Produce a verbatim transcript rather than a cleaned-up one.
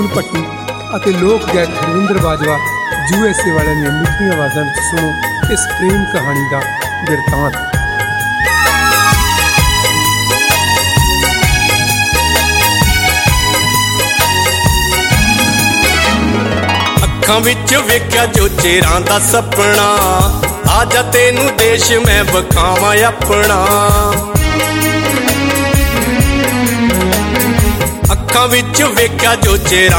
ਭੱਟੀ ਅਤੇ ਲੋਕ ਗਾਇਕ Harvinder Bajwa U S A ਵਾਲਿਆਂ ਦੀਆਂ ਮਿੱਠੀਆਂ ਆਵਾਜ਼ਾਂ ਵਿੱਚ ਸੁਣੋ ਇਸ ਪ੍ਰੇਮ ਕਹਾਣੀ ਦਾ ਬਿਰਤਾਂਤ। ਅੱਖਾਂ ਵਿੱਚ ਵੇਖਿਆ ਜੋ ਚਿਹਰਾਂ ਦਾ ਸੁਪਨਾ, ਆ ਜਾ ਤੈਨੂੰ ਦੇਸ਼ ਮੈਂ ਵਿਖਾਵਾਂ ਆਪਣਾ। ਅੱਖਾਂ ਵਿੱਚ ਵੇਖਿਆ ਜੋ ਚਿਹਰਾਂ